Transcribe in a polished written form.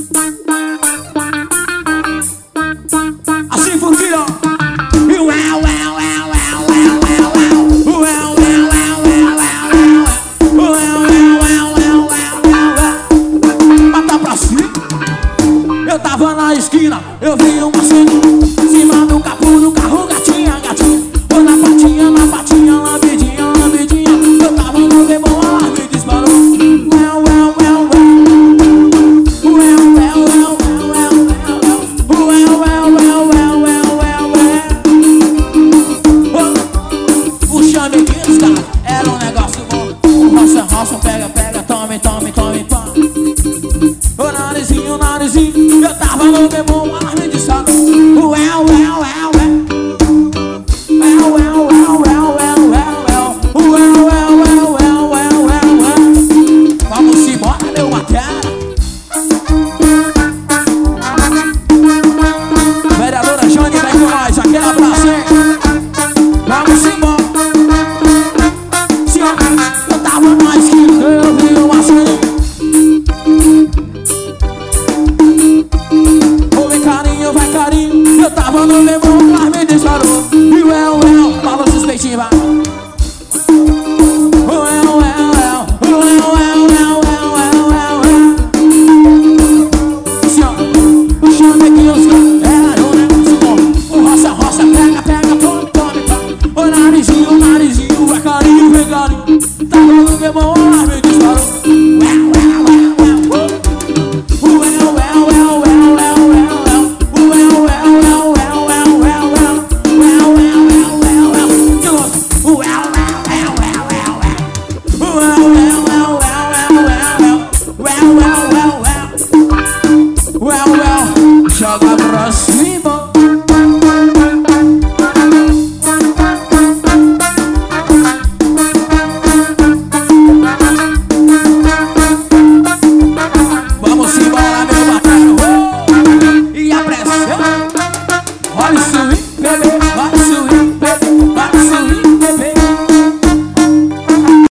Assim porque ó. Bata pra cima. Eu tava na esquina, eu vi uma cena em cima do capô do carro, gatinha, gatinha. Foi na patinha, lambidinha, lambidinha. Eu tava no bebom, ela me disparou. O chameguinhos, cara, era um negócio bom. Roça, roça, pega, pega, tome, tome, tome, pá. Ô narizinho, narizinho, eu tava no bebom, ela me disparou.